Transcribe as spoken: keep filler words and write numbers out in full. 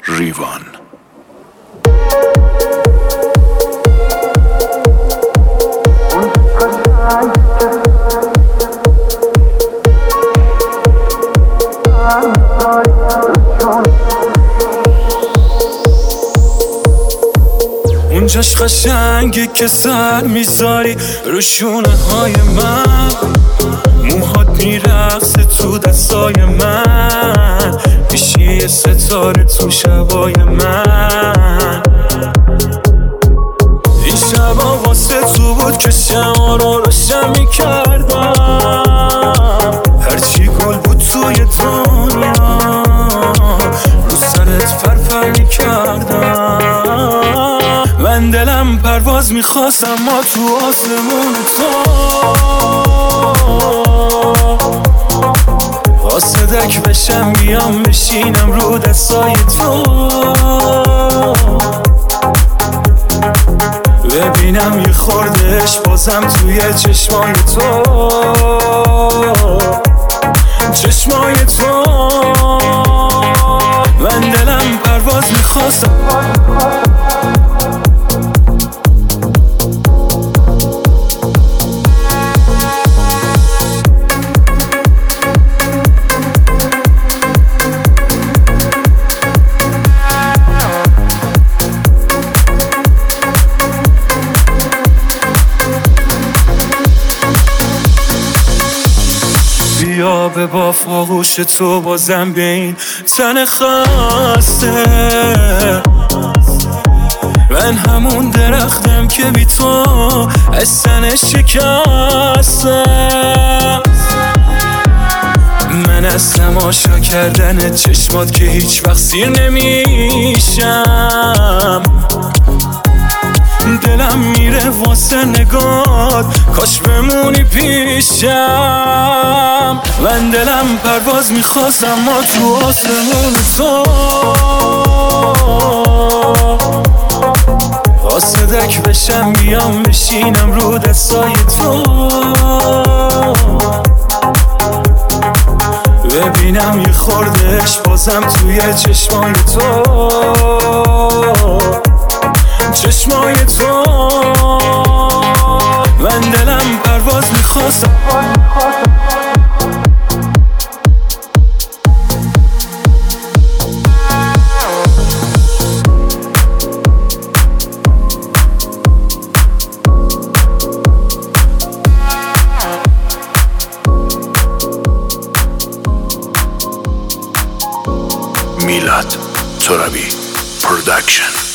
ریوان. اونجاش قشنگه که سر میذاری رو شونه های من، موهات میرقصه تو دستای من، میشی یه ستاره تو شبای من. این شبا واسه تو بود که شما رو روشن میکردم، هرچی گل بود توی دنیا رو سرت فرفر میکردم. من دلم پرواز میخواست اما تو آسمون تو قاصدک بشم بیام بشینم رو دستای تو، ببینم یه خوردش بازم توی چشمای تو، چشمای تو. من دلم پرواز میخواست بیا به باف آغوش تو بازم به این تن خسته. من همون درختم که بی تو از تنش شکستم. من از تماشا کردن چشمات که هیچ وقت سیر نمیشم، دلم میره واسه نگات کاش بمونی پیشم. من دلم پرواز میخواست اما تو آسمون تو قاصدک بشم بیام بشینم رو دستای تو، ببینم یه خوردش بازم توی چشمای تو، چشمای تو. من دلم پرواز میخواست میلاد ترابی پروداکشن.